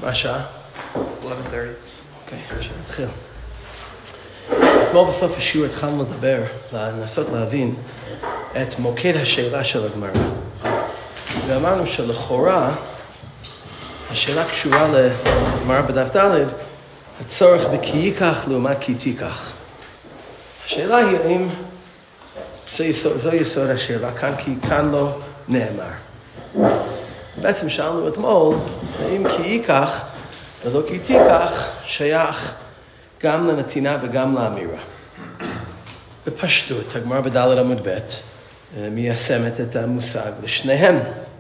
מה השעה? 11:30. אוקיי, אפשר להתחיל. אתמול בסוף השיעור התחלנו לדבר, לנסות להבין את מוקד השאלה של הגמרא. ואמרנו שלכאורה, השאלה קשורה לגמרא בדף ד', הצורך בכי ייקח לעומת כי תיקח. השאלה היא האם זו יסוד השאלה כאן, כי כאן לא נאמר. בעצם שאלנו אתמול, האם כי ייקח ולא כי תיקח שייך גם לנתינה וגם לאמירה. בפשטות, הגמרא בד' עמוד ב' מיישמת את המושג לשניהם,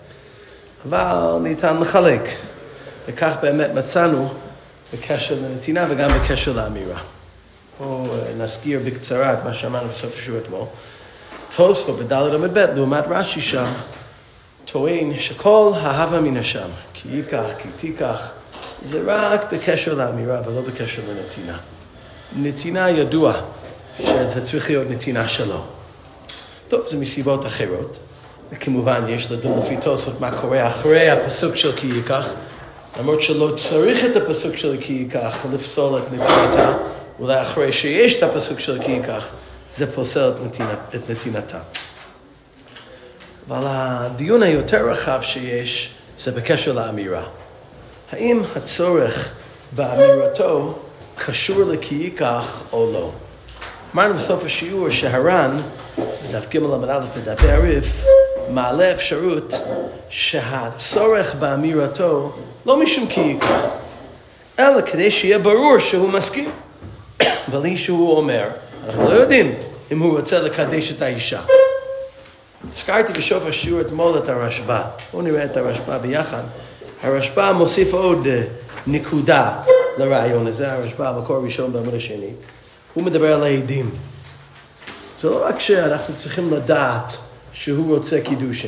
אבל ניתן לחלק, וכך באמת מצאנו בקשר לנתינה וגם בקשר לאמירה. בואו נזכיר בקצרה את מה שאמרנו בסוף השיעור אתמול. תוספות בד' עמוד ב' לעומת רש"י שם, טוען שכל ההווה מן השם, כי ייקח, כי תיקח, זה רק בקשר לאמירה ולא בקשר לנתינה. נתינה ידוע שזה צריך להיות נתינה שלו. טוב, זה מסיבות אחרות. וכמובן יש לדון לפי תוספות מה קורה אחרי הפסוק של כי ייקח, למרות שלא צריך את הפסוק של כי ייקח לפסול את נתינתה, אולי אחרי שיש את הפסוק של כי ייקח, זה פוסל את נתינתה. אבל הדיון היותר רחב שיש זה בקשר לאמירה. האם הצורך באמירתו קשור לכי ייקח או לא? אמרנו בסוף השיעור שהר"ן, בדף ג' עמוד א' בדפי הרי"ף, מעלה אפשרות שהצורך באמירתו לא משום כי ייקח, אלא כדי שיהיה ברור שהוא מסכים. בלי שהוא אומר, אנחנו לא יודעים אם הוא רוצה לקדש את האישה. הזכרתי בסוף השיעור אתמול את הרשב"א. בואו נראה את הרשב"א ביחד. הרשב"א מוסיף עוד נקודה לרעיון הזה, הרשב"א המקור הראשון בעמוד השני. הוא מדבר על העדים. זה לא רק שאנחנו צריכים לדעת שהוא רוצה קידושין.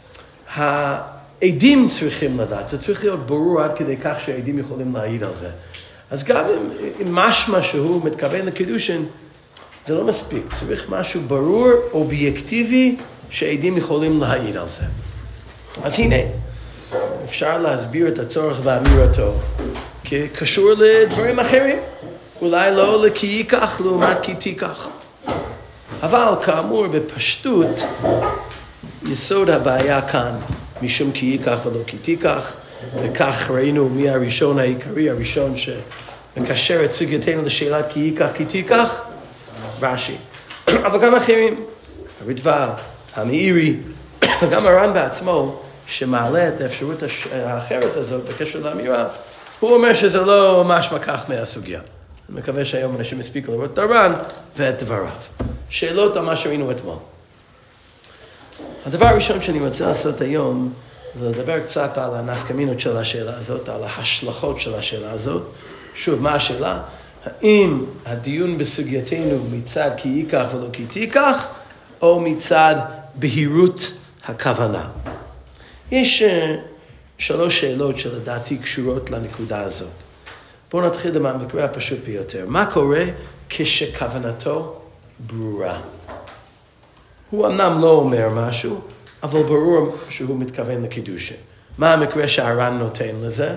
העדים צריכים לדעת, זה צריך להיות ברור עד כדי כך שהעדים יכולים להעיד על זה. אז גם אם משמע שהוא מתכוון לקידושין, זה לא מספיק. צריך משהו ברור, אובייקטיבי, שהעדים יכולים להעיד על זה. אז הנה, אפשר להסביר את הצורך באמירתו כקשור לדברים אחרים. אולי לא לכי ייקח לעומת כי תיקח. אבל כאמור בפשטות, יסוד הבעיה כאן משום כי ייקח ולא כי תיקח, וכך ראינו מי הראשון העיקרי, הראשון שמקשר את סוגייתנו לשאלת כי ייקח כי תיקח, רש"י. אבל גם אחרים, הרדב"א, המאירי, וגם הר"ן בעצמו, שמעלה את האפשרות האחרת הזאת בקשר לאמירה, הוא אומר שזה לא משמע כך מהסוגיה. אני מקווה שהיום אנשים הספיקו לראות את הר"ן ואת דבריו. שאלות על מה שראינו אתמול. הדבר הראשון שאני רוצה לעשות היום, זה לדבר קצת על הנפקמינות של השאלה הזאת, על ההשלכות של השאלה הזאת. שוב, מה השאלה? האם הדיון בסוגייתנו מצד כי ייקח ולא כי תיקח, או מצד בהירות הכוונה? יש שלוש שאלות שלדעתי קשורות לנקודה הזאת. בואו נתחיל עם המקרה הפשוט ביותר. מה קורה כשכוונתו ברורה? הוא אמנם לא אומר משהו, אבל ברור שהוא מתכוון לקידושין. מה המקרה שהר"ן נותן לזה?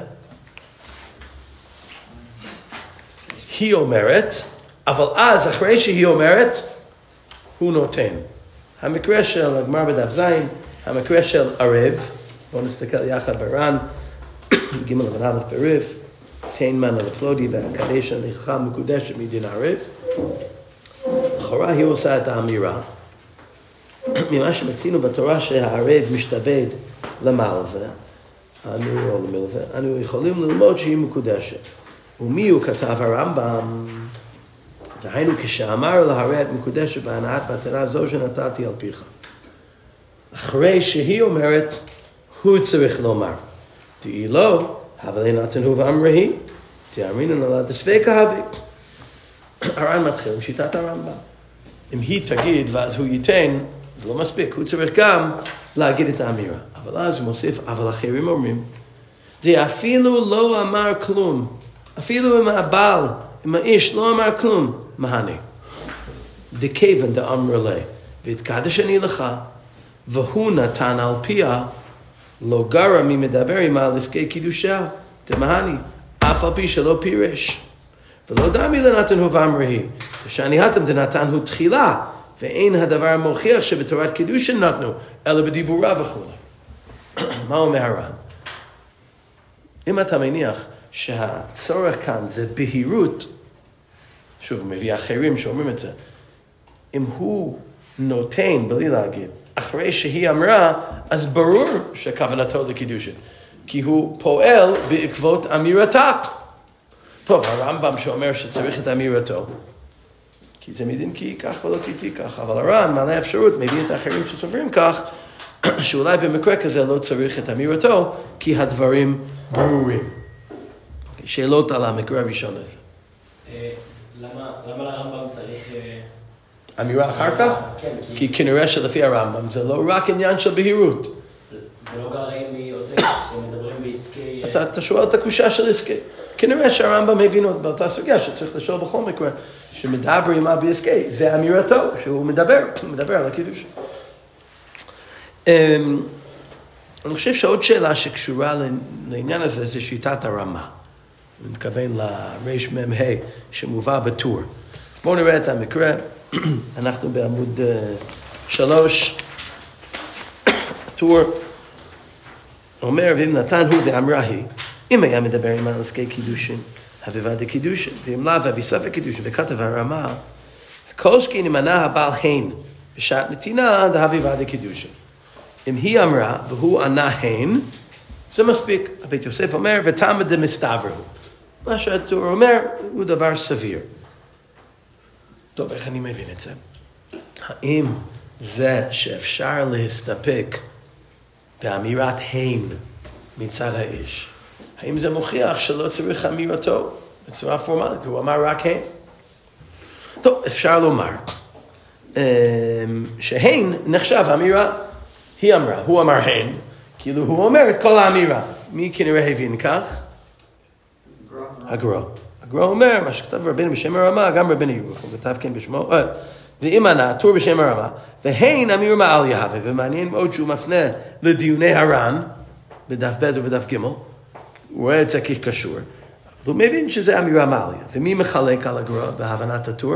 היא אומרת, אבל אז אחרי שהיא אומרת, הוא נותן. המקרה של הגמרא בדף ז', המקרה של ערב, בואו נסתכל יחד בר"ן, ג' עמוד א' ברי"ף, תן מן על הפלודי והקדש הנכחה מקודשת מדין ערב. לכאורה היא עושה את האמירה, ממה שמצינו בתורה שהערב משתבד למלווה, אנו יכולים ללמוד שהיא מקודשת. ומי הוא כתב הרמב"ם? דהיינו כשאמר להרע את מקודשת בהנאת מתנה זו שנתתי על פיך. אחרי שהיא אומרת, הוא צריך לומר. דהי לא, אבל נתנו ואמרי, תאמינו נולד ספקה הווה. הר"ן מתחיל עם שיטת הרמב"ם. אם היא תגיד ואז הוא ייתן, זה לא מספיק, הוא צריך גם להגיד את האמירה. אבל אז הוא מוסיף, אבל אחרים אומרים, זה אפילו לא אמר כלום. אפילו אם הבעל, אם האיש לא אמר כלום, מהנה. דכיוון דאמר לי, והתקדש אני לך, והוא נתן על פיה, לא גרה ממדבר עמה על עסקי קידושה, דמהני, אף על פי שלא פירש. ולא דמי לנתן הוא ואמרי, שאני התם דנתן הוא תחילה, ואין הדבר מוכיח שבתורת קידושין נתנו, אלא בדיבורה וכו'. מה אומר הר"ן? אם אתה מניח שהצורך כאן זה בהירות, שוב, מביא אחרים שאומרים את זה, אם הוא נותן, בלי להגיד, אחרי שהיא אמרה, אז ברור שכוונתו לקידושין, כי הוא פועל בעקבות אמירתה. טוב, הרמב"ם שאומר שצריך את אמירתו, כי זה מדין כי כך ולא כי תיקח, אבל הר"ן מעלה אפשרות, מביא את האחרים שסוברים כך, שאולי במקרה כזה לא צריך את אמירתו, כי הדברים ברורים. שאלות על המקרה הראשון הזה. למה לרמב"ם צריך... אמירה אחר כך? כן. כי כנראה שלפי הרמב"ם זה לא רק עניין של בהירות. זה לא גרעין מי עושה שמדברים בעסקי... אתה שואל את הקושה של עסקי. כנראה שהרמב"ם הבינו באותה סוגיה שצריך לשאול בכל מקרה, שמדבר עמה בעסקי, זה אמירתו, שהוא מדבר על הקידוש. אני חושב שעוד שאלה שקשורה לעניין הזה זה שיטת הרמה. אני מתכוון לריש מ"ה שמובא בטור. בואו נראה את המקרה. אנחנו בעמוד 3. הטור אומר, ואם נתן הוא ואמרה היא, אם היה מדבר עם עסקי קידושין, הווה דקידושין, ואם לאו הביא ספק קידושין, וכתב הרמה, כל שכן אם ענה הבעל הן בשעת נתינה, דהווה דקידושין. אם היא אמרה והוא ענה הן, זה מספיק. הבית יוסף אומר, ותמה דמסתברהו. מה שהטור אומר הוא דבר סביר. טוב, איך אני מבין את זה? האם זה שאפשר להסתפק באמירת הן מצד האיש, האם זה מוכיח שלא צריך אמירתו בצורה פורמלית? הוא אמר רק הן. טוב, אפשר לומר שהן נחשב אמירה. היא אמרה, הוא אמר הן, כאילו הוא אומר את כל האמירה. מי כנראה הבין כך? הגרו. הגרו אומר, מה שכתב רבינו בשם הרמה, גם רבינו ירוחם, כתב כן בשמו, ואם ענה, טור בשם הרמה, והן אמיר מעל יהווה, ומעניין מאוד שהוא מפנה לדיוני הר"ן, בדף ב' ובדף ג', הוא רואה את זה כקשור, אבל הוא מבין שזה אמירה מעל יהווה. ומי מחלק על הגרו בהבנת הטור?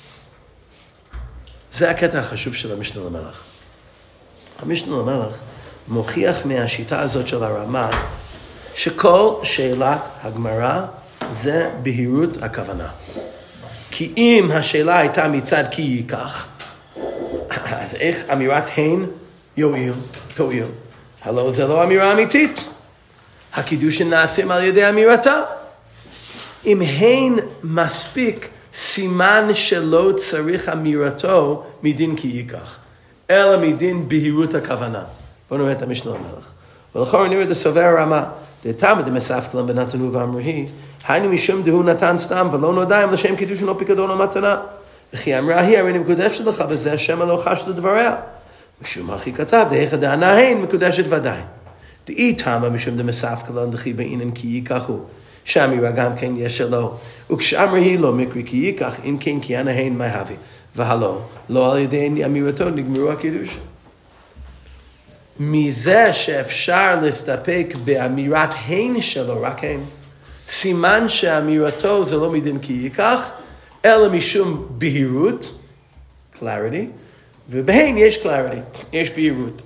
זה הקטע החשוב של המשנה למלך. המשנה למלך מוכיח מהשיטה הזאת של הרמה, שכל שאלת הגמרא זה בהירות הכוונה. כי אם השאלה הייתה מצד כי ייקח, אז איך אמירת הן תועיל? הלא זה לא אמירה אמיתית. הקידושין נעשים על ידי אמירתה. אם הן מספיק סימן שלא צריך אמירתו מדין כי ייקח, אלא מדין בהירות הכוונה. בואו נראה את המשנה למלך. ולכן נראה את הסובר הרמה, דתמה דמספקלם בנתנו ואמרי, היינו משום דהוא נתן סתם ולא נודע אם לשם קידושין או פיקדון או מתנה. וכי אמרה היא, הרי אני מקודשת לך בזה, השם לא חש לדבריה. משום הכי כתב, דהיכא דענה הן מקודשת ודאי. דאי תמה משום דמספקלם דכי בעינן כי ייקחו. שאמירה גם כן יש שלו. וכשאמרה היא לא מקרי כי ייקח, אם כן כי ענה הן מה הביא. והלא, לא על ידי אמירתו נגמרו הקידוש. מזה שאפשר להסתפק באמירת הן שלו, רק הן, סימן שאמירתו זה לא מדין כי ייקח, אלא משום בהירות, clarity, ובהן יש clarity, יש בהירות.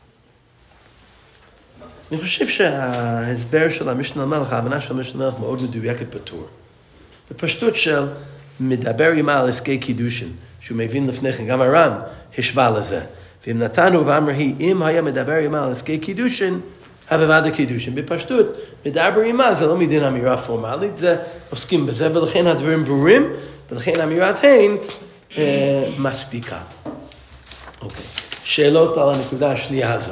אני חושב שההסבר של המשנה למלך, ההבנה של המשנה למלך מאוד מדויקת בטור. בפשטות של מדבר עמה על עסקי קידושין, שהוא מבין לפני כן, גם הר"ן השווה לזה. ואם נתנו ואמר היא, אם היה מדבר עמה על עסקי קידושין, הווה דקידושין. בפשטות, מדבר עמה זה לא מדין אמירה פורמלית, זה עוסקים בזה, ולכן הדברים ברורים, ולכן אמירת הן מספיקה. אוקיי. שאלות על הנקודה השנייה הזו.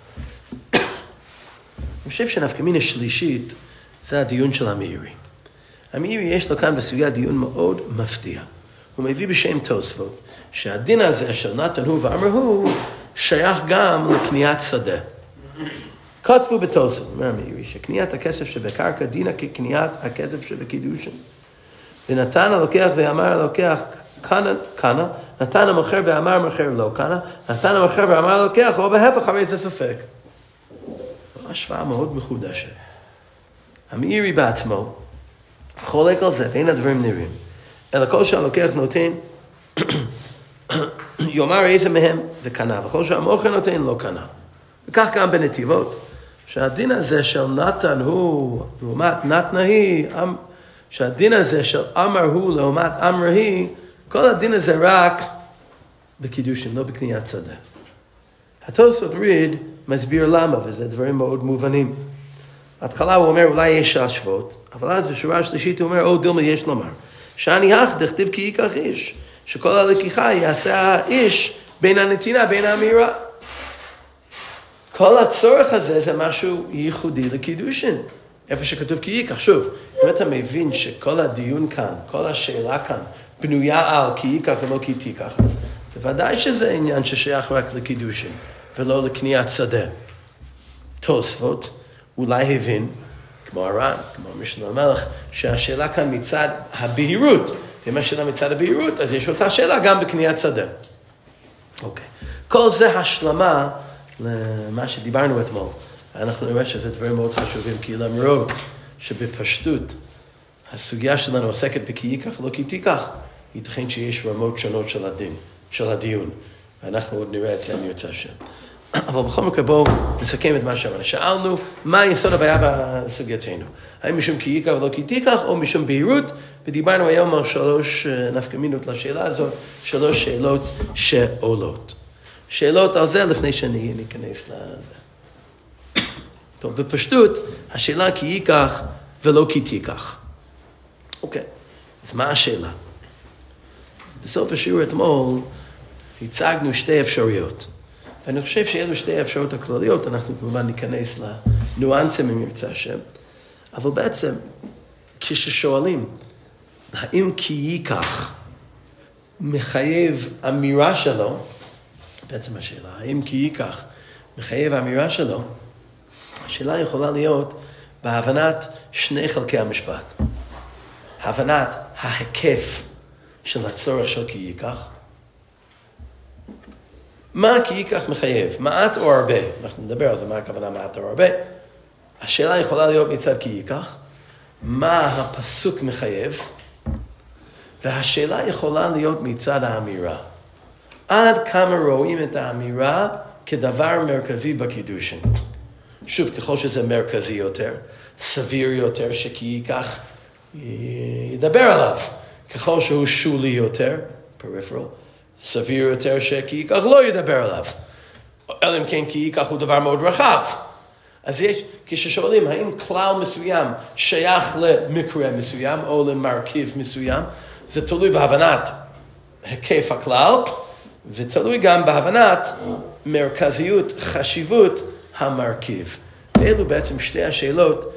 אני חושב שנפקא מינה שלישית, זה הדיון של המאירי. המאירי יש לו כאן בסוגיה דיון מאוד מפתיע. הוא מביא בשם תוספות, שהדין הזה של נתן הוא ואמר הוא, שייך גם לקניית שדה. כתבו בתוספות, אומר המאירי, שקניית הכסף שבקרקע דינה כקניית הכסף שבקידושין. ונתן הלוקח ואמר הלוקח קנה, נתן המוכר ואמר המוכר לא קנה, נתן המוכר ואמר הלוקח, או בהפך הרי זה ספק. השוואה מאוד מחודשת. המאירי בעצמו חולק על זה, ואין הדברים נראים. אלא כל שהלוקח נותן, יאמר איזה מהם וקנה, וכל שהמוכר נותן לא קנה. וכך גם בנתיבות, שהדין הזה של נתן הוא לעומת נתנה היא, שהדין הזה של אמר הוא לעומת אמר היא, כל הדין הזה רק בקידושין, לא בקניית שדה. התוספות ריד מסביר למה, וזה דברים מאוד מובנים. בהתחלה הוא אומר אולי יש להשוות, אבל אז בשורה השלישית הוא אומר, דילמה יש לומר, שאני דכתיב כי ייקח איש, שכל הלקיחה יעשה האיש בין הנתינה, בין האמירה. כל הצורך הזה זה משהו ייחודי לקידושין. איפה שכתוב כי ייקח, שוב, אם אתה מבין שכל הדיון כאן, כל השאלה כאן, בנויה על כי ייקח ולא כי תיקח, אז בוודאי שזה עניין ששייך רק לקידושין, ולא לקניית שדה. תוספות אולי הבין, כמו הר"ן, כמו משנה המלך, שהשאלה כאן מצד הבהירות, ואם השאלה מצד הבהירות, אז יש אותה שאלה גם בקניית שדה. אוקיי. כל זה השלמה למה שדיברנו אתמול. אנחנו נראה שזה דברים מאוד חשובים, כי למרות שבפשטות הסוגיה שלנו עוסקת בכי ייקח ולא כי תיקח, ייתכן שיש רמות שונות של הדיון, ואנחנו עוד נראה את זה אם ירצה השם. אבל בכל מקרה בואו נסכם את מה שאמרנו. שאלנו מה יסוד הבעיה בסוגייתנו. האם משום כי ייקח ולא כי תיקח, או משום בהירות, ודיברנו היום על 3 נפקמינות לשאלה הזאת, 3 שאלות שעולות. שאלות על זה לפני שאני ניכנס לזה. טוב, בפשטות, השאלה כי ייקח ולא כי תיקח. אוקיי, אז מה השאלה? בסוף השיעור אתמול הצגנו 2 אפשרויות. ואני חושב שאלו 2 האפשרויות הכלליות, אנחנו כמובן ניכנס לניואנסים אם ירצה השם. אבל בעצם, כששואלים, האם כי ייקח מחייב אמירה שלו, בעצם השאלה, האם כי ייקח מחייב אמירה שלו, השאלה יכולה להיות בהבנת 2 חלקי המשפט. הבנת ההיקף של הצורך של כי ייקח, מה כי ייקח מחייב? מעט או הרבה? אנחנו נדבר על זה, מה הכוונה מעט או הרבה? השאלה יכולה להיות מצד כי ייקח, מה הפסוק מחייב, והשאלה יכולה להיות מצד האמירה. עד כמה רואים את האמירה כדבר מרכזי בקידושין. שוב, ככל שזה מרכזי יותר, סביר יותר שכי ייקח ידבר עליו. ככל שהוא שולי יותר, peripheral, סביר יותר שכי ייקח לא ידבר עליו. אלא אם כן כי ייקח הוא דבר מאוד רחב. אז יש, כששואלים האם כלל מסוים שייך למקרה מסוים או למרכיב מסוים, זה תלוי בהבנת היקף הכלל, ותלוי גם בהבנת מרכזיות, חשיבות המרכיב. אלו בעצם 2 השאלות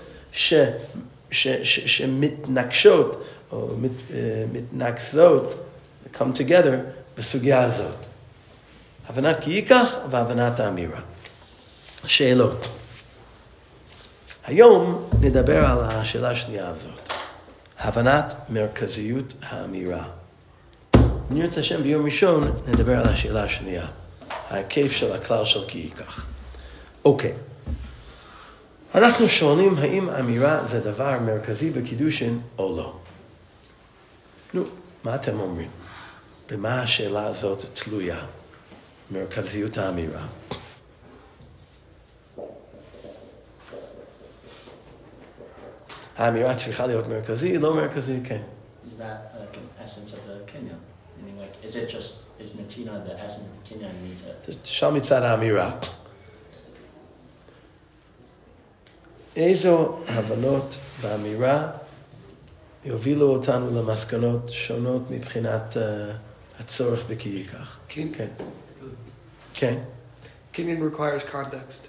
שמתנגשות או מתנגזות, come together, בסוגיה הזאת. הבנת כי ייקח והבנת האמירה. שאלות. היום נדבר על השאלה השנייה הזאת. הבנת מרכזיות האמירה. נראה השם ביום ראשון נדבר על השאלה השנייה. ההיקף של הכלל של כי ייקח. אוקיי. אנחנו שואלים האם אמירה זה דבר מרכזי בקידושין או לא. נו, מה אתם אומרים? במה השאלה הזאת תלויה? מרכזיות האמירה. האמירה צריכה להיות מרכזי, לא מרכזי, כן. Is that like an essence of the kinyan? Meaning like, is it just, is Natina the essence of kinyan need to... תשאל מצד האמירה. איזו הבנות באמירה יובילו אותנו למסקנות שונות מבחינת הצורך בכי ייקח? כן. כן. כן. Kinyan requires context.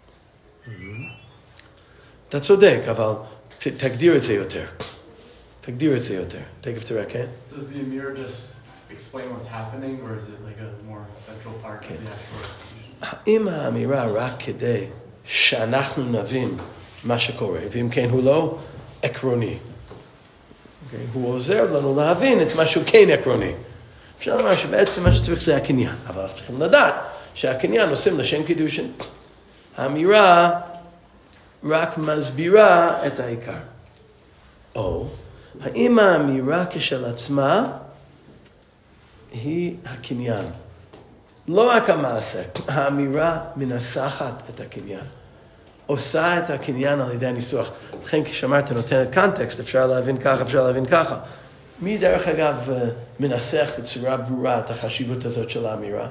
אתה צודק, אבל תגדיר את זה יותר. תגדיר את זה יותר. תכף תראה, כן? Does the Amir just explain what's happening, or is it like a more central part of the actual execution? האם האמירה רק כדי שאנחנו נבין מה שקורה, ואם כן הוא לא עקרוני. הוא עוזר לנו להבין את משהו כן עקרוני. אפשר לומר שבעצם מה שצריך זה הקניין, אבל צריכים לדעת שהקניין עושים לשם קידושין. האמירה רק מסבירה את העיקר. או, האם האמירה כשלעצמה היא הקניין? לא רק המעשה, האמירה מנסחת את הקניין. עושה את הקניין על ידי הניסוח. לכן כשאמרת נותנת קונטקסט, אפשר להבין ככה, אפשר להבין ככה. מי דרך אגב מנסח בצורה ברורה את החשיבות הזאת של האמירה?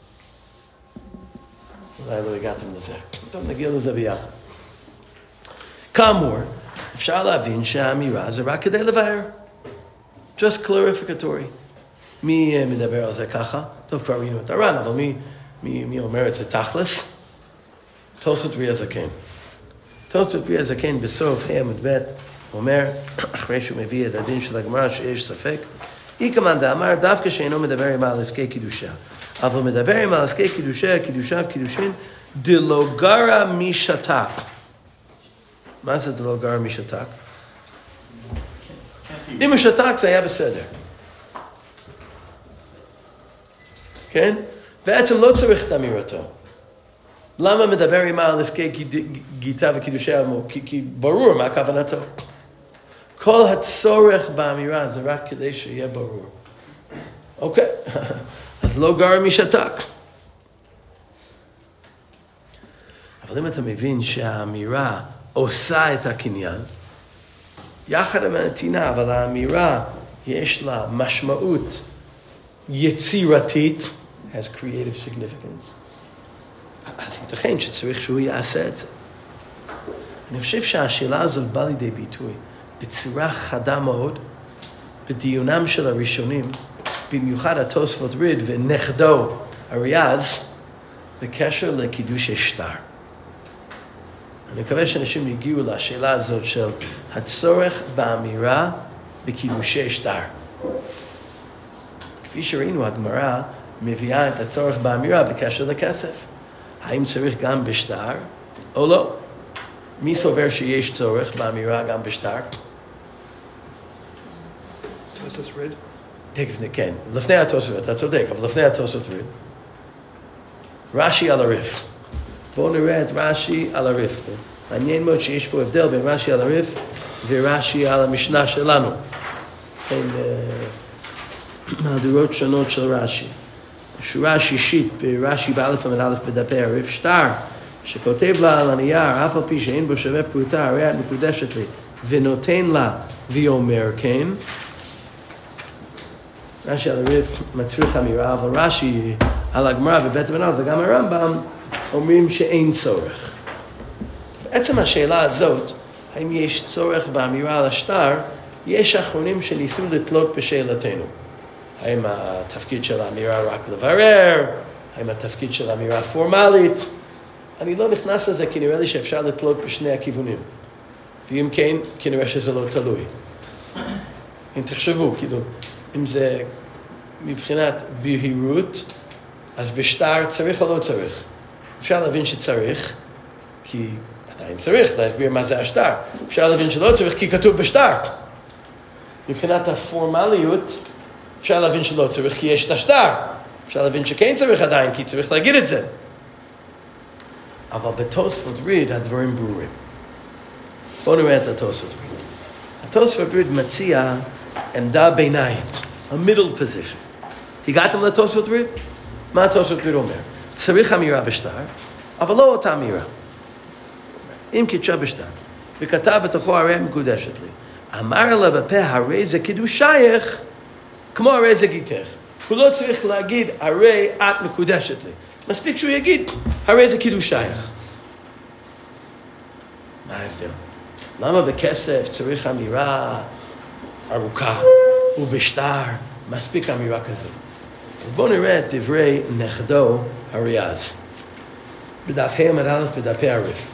אולי לא הגעתם לזה. טוב, נגיע לזה ביחד. כאמור, אפשר להבין שהאמירה זה רק כדי לבאר. Just clarificatory. מי מדבר על זה ככה? טוב, כבר ראינו את הר"ן, אבל מי אומר את זה תכלס? תוספות רי הזקן. תוספות רי הזקן בסוף עמוד ב' אומר, אחרי שהוא מביא את הדין של הגמרא שיש ספק, איקמן דאמר דווקא שאינו מדבר עם על עסקי קידושה, אבל מדבר עם על עסקי קידושה, קידושה וקידושין, דלא גרא משתק. מה זה דלא גרא משתק? אם הוא שתק זה היה בסדר. כן? בעצם לא צריך את אמירתו. למה מדבר עם על עסקי גיטה וקידושה? כי ברור מה כוונתו. כל הצורך באמירה זה רק כדי שיהיה ברור. אוקיי, אז לא גר משתק. אבל אם אתה מבין שהאמירה עושה את הקניין, יחד עם הנתינה, אבל האמירה יש לה משמעות יצירתית, has creative significance. אז ייתכן שצריך שהוא יעשה את זה. אני חושב שהשאלה הזאת באה לידי ביטוי בצורה חדה מאוד בדיונם של הראשונים, במיוחד התוספות ריד ונכדו אריאז, בקשר לקידושי שטר. אני מקווה שאנשים יגיעו לשאלה הזאת של הצורך באמירה בקידושי שטר. כפי שראינו, הגמרא מביאה את הצורך באמירה בקשר לכסף. האם צריך גם בשטר או לא? מי סובר שיש צורך באמירה גם בשטר? תוספות ריד? תכף, כן. לפני התוספות, אתה צודק, אבל לפני התוספות ריד. רש"י על הריף. בואו נראה את רש"י על הריף. מעניין מאוד שיש פה הבדל בין רש"י על הריף ורש"י על המשנה שלנו. כן, מהדורות שונות של רש"י. שורה שישית ברש"י באלף עמוד א' בדפי הריף, שטר שכותב לה על הנייר, אף על פי שאין בו שווה פרוטה, הרי את מקודשת לי, ונותן לה ואומר כן. רש"י על הריף מצריך אמירה, אבל רש"י על הגמרא בבית המנהל וגם הרמב"ם אומרים שאין צורך. בעצם השאלה הזאת, האם יש צורך באמירה על השטר, יש אחרונים שניסו לתלות בשאלתנו. האם התפקיד של האמירה רק לברר? האם התפקיד של האמירה פורמלית? אני לא נכנס לזה כי נראה לי שאפשר לתלות בשני הכיוונים. ואם כן, כנראה שזה לא תלוי. אם תחשבו, כאילו, אם זה מבחינת בהירות, אז בשטר צריך או לא צריך? אפשר להבין שצריך, כי עדיין צריך להסביר מה זה השטר. אפשר להבין שלא צריך כי כתוב בשטר. מבחינת הפורמליות, אפשר להבין שלא צריך כי יש את השטר. אפשר להבין שכן צריך עדיין כי צריך להגיד את זה. אבל בתוספות ריד הדברים ברורים. בואו נראה את התוספות ריד. התוספות ריד מציע עמדה ביניים, a middle position. הגעתם לתוספות ריד? מה התוספות ריד אומר? צריך אמירה בשטר, אבל לא אותה אמירה. אם קידשה בשטר, וכתב בתוכו הרי מקודשת לי, אמר לה בפה הרי זה קידושייך, כמו הרי זה גיתך. הוא לא צריך להגיד הרי את מקודשת לי. מספיק שהוא יגיד הרי זה קידושייך. מה ההבדל? למה בכסף צריך אמירה ארוכה ובשטר מספיק אמירה כזאת? בואו נראה את דברי נכדו אריאז בדף ה' עמוד א' בדפי הריף.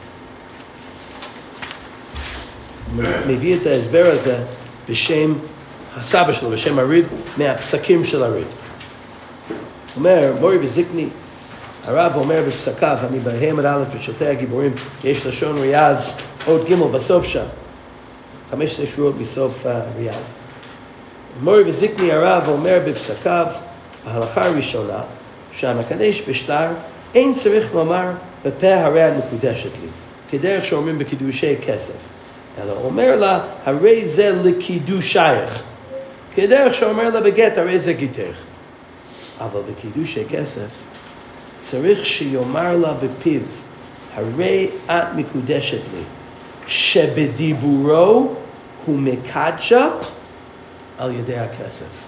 מביא את ההסבר הזה בשם הסבא שלו, בשם הריד, מהפסקים של הריד. אומר, מורי וזיקני, הרב אומר בפסקיו, אני בה' עמוד א' בשלטי הגיבורים, יש לשון ריאז, עוד ג' בסוף שם, 15 שורות מסוף ריאז. מורי וזיקני הרב אומר בפסקיו, ההלכה הראשונה, שהמקדש בשטר אין צריך לומר בפה הרי המקודשת לי, כדרך שאומרים בקידושי כסף. אלא אומר לה, הרי זה לקידושייך. כדרך שאומר לה בגט, הרי זה גיתך. אבל בקידושי כסף, צריך שיאמר לה בפיו, הרי את מקודשת לי, שבדיבורו הוא מקדשה על ידי הכסף.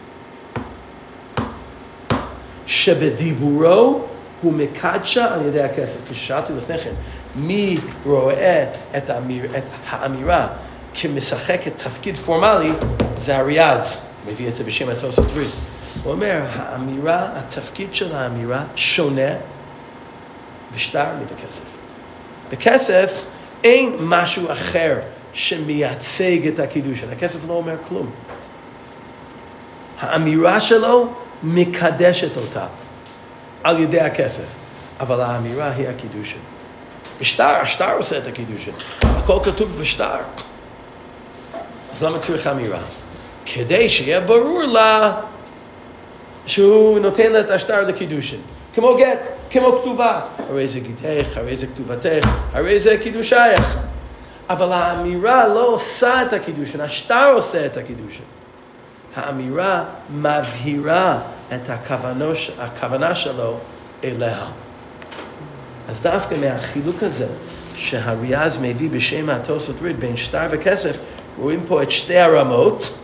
שבדיבורו הוא מקדשה על ידי הכסף. כששאלתי לפני כן, מי רואה את האמירה כמשחקת תפקיד פורמלי, זה הריאז, מביא את זה בשם התוספות ריד. הוא אומר, האמירה, התפקיד של האמירה שונה בשטר מבכסף. בכסף אין משהו אחר שמייצג את הקידושין. הכסף לא אומר כלום. האמירה שלו מקדשת אותה על ידי הכסף, אבל האמירה היא הקידושין. בשטר, השטר עושה את הקידושין. הכל כתוב בשטר. אז למה צריך אמירה? כדי שיהיה ברור לה שהוא נותן לה את השטר לקידושין. כמו גט, כמו כתובה. הרי זה גיתך, הרי זה כתובתך, הרי זה קידושייך. אבל האמירה לא עושה את הקידושין, השטר עושה את הקידושין. האמירה מבהירה את הכוונה שלו אליה. אז דווקא מהחילוק הזה שהריאז מביא בשם התוספות ריד בין שטר וכסף, רואים פה את שתי הרמות,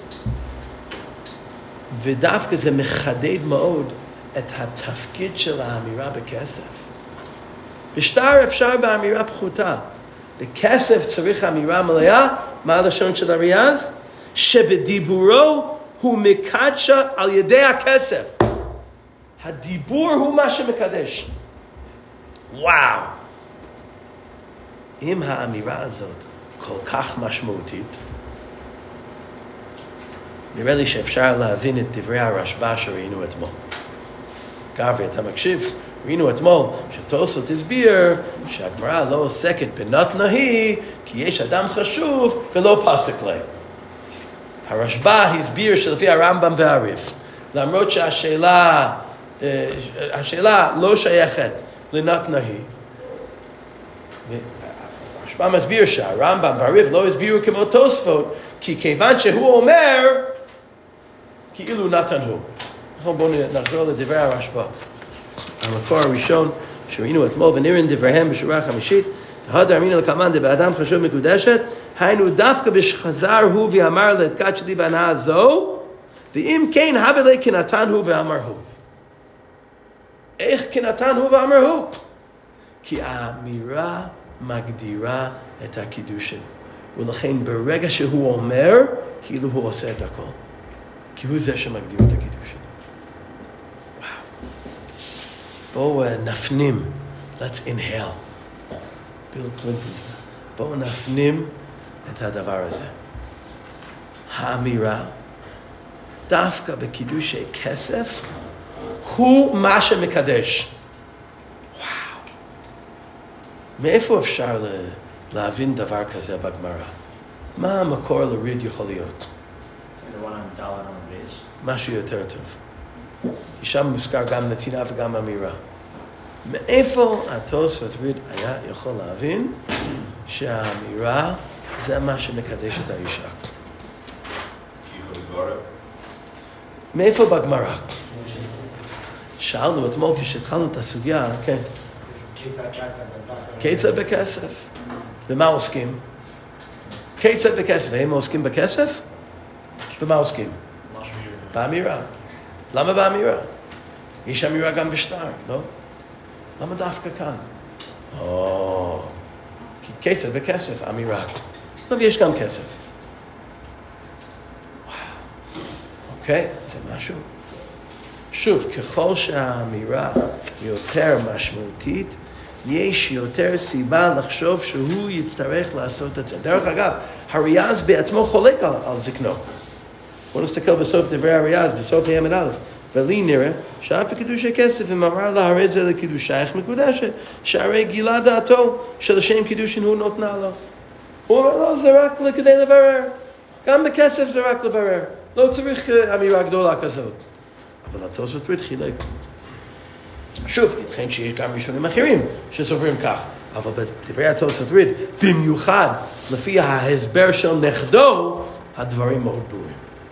ודווקא זה מחדד מאוד את התפקיד של האמירה בכסף. בשטר אפשר באמירה פחותה. בכסף צריך אמירה מלאה. מה הלשון של הריאז? שבדיבורו הוא מקדשה על ידי הכסף. הדיבור הוא מה שמקדש. וואו! אם האמירה הזאת כל כך משמעותית, נראה לי שאפשר להבין את דברי הרשב"א שראינו אתמול. גבי, אתה מקשיב? ראינו אתמול שתוספות הסביר שהגמרא לא עוסקת בנתנה היא, כי יש אדם חשוב ולא פסק לה. הרשב"א הסביר שלפי הרמב"ם והריף, למרות שהשאלה לא שייכת לנתנה היא, הרשב"א מסביר שהרמב"ם והריף לא הסבירו כמו תוספות, כי כיוון שהוא אומר כאילו נתן הוא. בואו נחזור לדברי הרשב"א. המקור הראשון שראינו אתמול, ונראה דבריהם בשורה החמישית, הדר אמינו לקמן דבאדם חשוב מקודשת, היינו דווקא בשחזר הוא ואמר לה את קד שלי בהנאה זו, ואם כן הווה לי כנתן הוא ואמר הוא. איך כנתן הוא ואמר הוא? כי האמירה מגדירה את הקידושין. ולכן ברגע שהוא אומר, כאילו הוא עושה את הכל. כי הוא זה שמגדיר את הקידושין. בואו נפנים, let's inhale. בואו נפנים את הדבר הזה. האמירה, דווקא בקידושי כסף, הוא מה שמקדש. וואו. מאיפה אפשר להבין דבר כזה בגמרא? מה המקור לריד יכול להיות? משהו יותר טוב. שם מוזכר גם נתינה וגם אמירה. מאיפה התוספות ריד היה יכול להבין שהאמירה זה מה שמקדש את האישה? מאיפה בגמרא? שאלנו אתמול כשהתחלנו את הסוגיה, כן. כיצד בכסף. במה עוסקים? כיצד בכסף. האם עוסקים בכסף? במה עוסקים? באמירה. למה באמירה? יש אמירה גם בשטר, לא? למה דווקא כאן? כי כסף בכסף, אמירה. אבל יש גם כסף. אוקיי, זה משהו. שוב, ככל שהאמירה יותר משמעותית, יש יותר סיבה לחשוב שהוא יצטרך לעשות את זה. דרך אגב, הריאז בעצמו חולק על זקנו. בואו נסתכל בסוף דברי הריאז, בסוף הימד א', ולי נראה שאף בקידושי כסף, ומאמר לה, הרי זה לקידושייך מקודשת, שהרי גילה דעתו שלשם קידושין הוא נותנה לו. הוא אומר לו, זה רק כדי לברר. גם בכסף זה רק לברר. לא צריך אמירה גדולה כזאת. אבל התוספות ריד חילק. שוב, יתכן שיש גם ראשונים אחרים שסוברים כך. אבל בדברי התוספות ריד, במיוחד לפי ההסבר של נכדו, הדברים מאוד ברורים.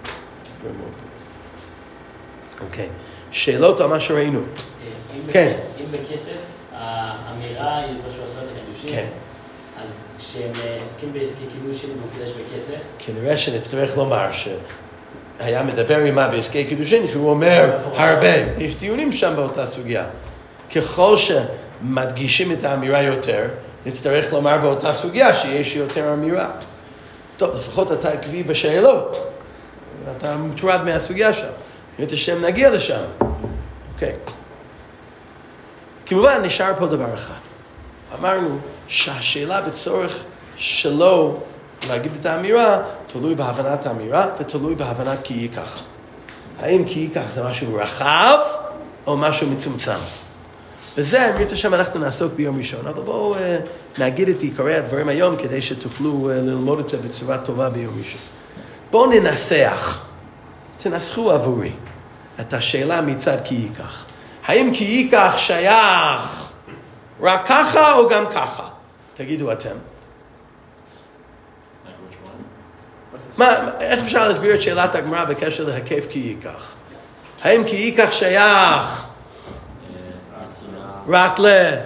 אוקיי, שאלות על מה שראינו. כן. אם בכסף, האמירה היא זו שעושה את הקידושים, כן. אז כשהם עוסקים בעסקי קידושים והוא קידש בכסף, כנראה שנצטרך לומר שהיה מדבר עמה בעסקי קידושין, שהוא אומר הרבה. יש דיונים שם באותה סוגיה. ככל שמדגישים את האמירה יותר, נצטרך לומר באותה סוגיה שיש יותר אמירה. טוב, לפחות אתה עקבי בשאלות. אתה מוטרד מהסוגיה שם. את השם נגיע לשם. אוקיי. כמובן, נשאר פה דבר אחד. אמרנו שהשאלה בצורך שלו להגיד את האמירה, תלוי בהבנת האמירה ותלוי בהבנת כי ייקח. האם כי ייקח זה משהו רחב או משהו מצומצם? וזה, אני רוצה שאנחנו נעסוק ביום ראשון, אבל בואו נגיד את עיקרי הדברים היום כדי שתוכלו ללמוד את זה בצורה טובה ביום ראשון. בואו ננסח, תנסחו עבורי את השאלה מצד כי ייקח. האם כי ייקח שייך רק ככה או גם ככה? תגידו אתם. איך אפשר להסביר את שאלת הגמרא בקשר להיקף כי ייקח? האם כי ייקח שייך רק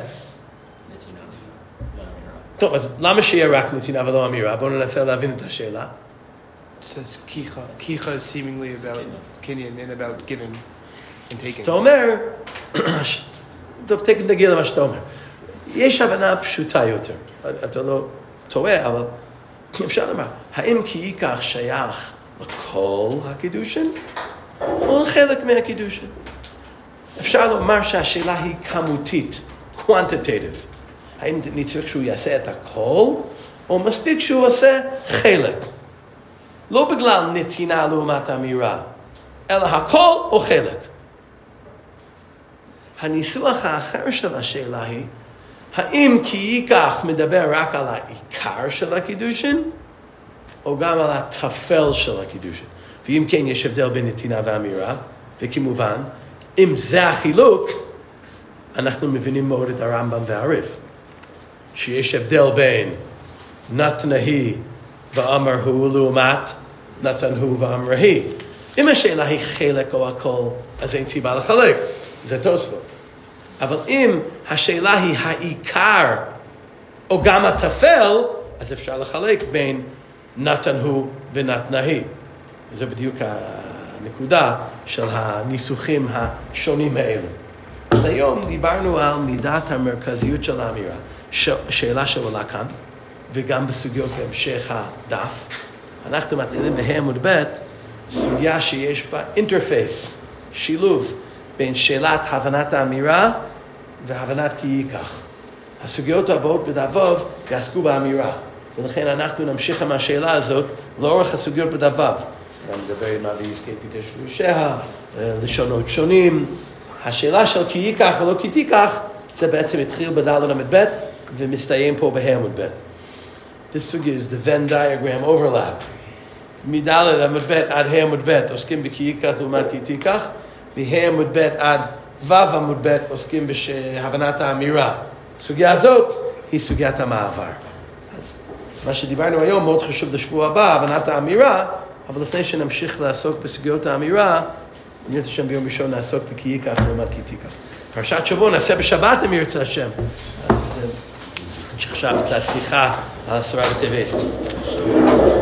טוב, אז למה שיהיה רק נתינה ולא אמירה? בואו ננסה להבין את השאלה. It says kicha. Kicha is seemingly about Kenyan and about giving and taking. אתה אומר, טוב, תכף נגיע למה שאתה אומר. יש הבנה פשוטה יותר. אתה לא טועה, אבל אפשר לומר, האם כי ייקח שייך לכל הקידושין או לחלק מהקידושין? אפשר לומר שהשאלה היא כמותית, quantitative. האם נצטרך שהוא יעשה את הכל, או מספיק שהוא עושה חלק? לא בגלל נתינה לעומת אמירה, אלא הכל או חלק. הניסוח האחר של השאלה היא, האם כי ייקח מדבר רק על העיקר של הקידושין, או גם על התפל של הקידושין? ואם כן, יש הבדל בין נתינה ואמירה, וכמובן, אם זה החילוק, אנחנו מבינים מאוד את הרמב"ם והריף, שיש הבדל בין נתנה-היא ואמר הוא לעומת נתן הוא ואמר היא. אם השאלה היא חלק או הכל, אז אין סיבה לחלק. זה תוספות. אבל אם השאלה היא העיקר או גם התפל, אז אפשר לחלק בין נתן הוא ונתנה-היא. זה בדיוק הנקודה של הניסוחים השונים האלה. אז היום דיברנו על מידת המרכזיות של האמירה, שאלה שעולה כאן, וגם בסוגיות בהמשך הדף. אנחנו מתחילים בעמוד ב' סוגיה שיש בה אינטרפייס, שילוב בין שאלת הבנת האמירה והבנת כי ייקח. הסוגיות הבאות בדף ו' יעסקו באמירה, ולכן אנחנו נמשיך עם השאלה הזאת לאורך הסוגיות בדף ו'. גם נדבר עם אבי יזכי פיתש ויושע, לשונות שונים. השאלה של כי ייקח ולא כי תיקח, זה בעצם התחיל בד' ב' ומסתיים פה בעמוד ב'. This sugya is the Venn diagram overlap. מד' עמוד ב' עד עמוד ב' עוסקים בכי ייקח לעומת כי תיקח, מעמוד ב' עד ו' עמוד ב' עוסקים בהבנת האמירה. הסוגיה הזאת היא סוגיית המעבר. אז מה שדיברנו היום מאוד חשוב לשבוע הבא, הבנת האמירה, אבל לפני שנמשיך לעסוק בסוגיות האמירה, אני רוצה שם ביום ראשון נעסוק בכי ייקח לעומת כי תיקח. פרשת שבוע נעשה בשבת אם ירצה השם. אז עכשיו את השיחה על 10 בטבת.